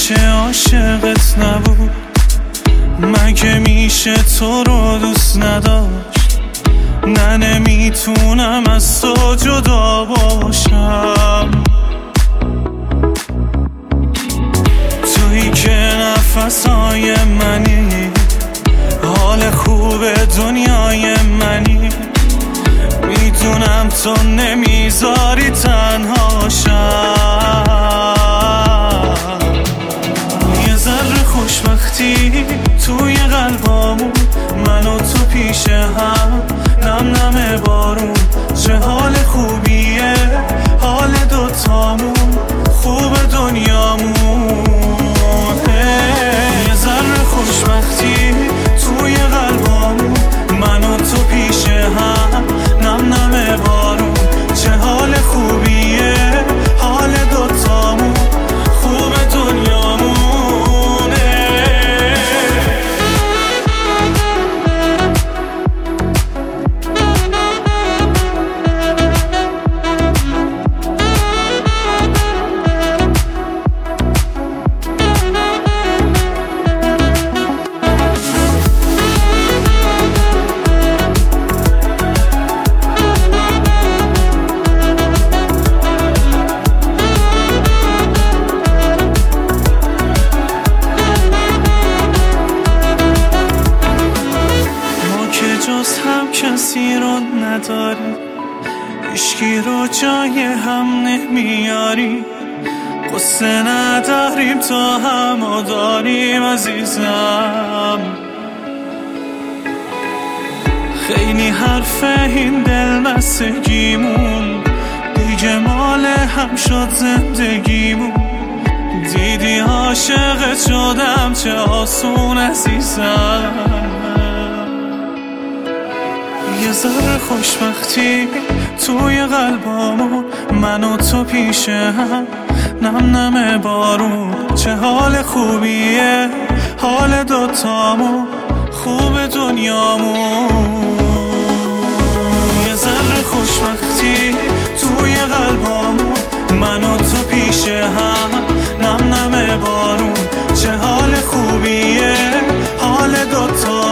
میشه عاشقت نبود؟ مگه میشه تو رو دوست نداشت؟ نه نمیتونم از تو جدا باشم، تویی که نفسای منی، حال خوب دنیای منی. میدونم تو نمیذاری تنها شم، یه ذره خوشبختی توی قلبامون، من و تو پیش هم، نم نم بارون. چه حال خوبیه حال دوتامون، خوب دنیامون. یه ذره خوشبختی توی قلبامون، من و تو پیش هم، نم نم بارون. چه حال خوبیه حال دوتامون، خوب دنیامون. جز هم کسی رو نداری، عشقی رو جای هم نمیاری. قصه نداریم تا همو داریم عزیزم. خیلی حرفه این دلبستگیمون، دیگه مال هم شد زندگیمون. دیدی عاشقت شدم چه آسون عزیزم. یه ذره خوشبختی توی قلبامون، من و تو پیش هم، نم نم بارون. چه حال خوبیه حال دوتامون، خوب دنیامون. یه ذره خوشبختی توی قلبامون، من و تو پیش هم، نم نم بارون. چه حال خوبیه حال دوتامون.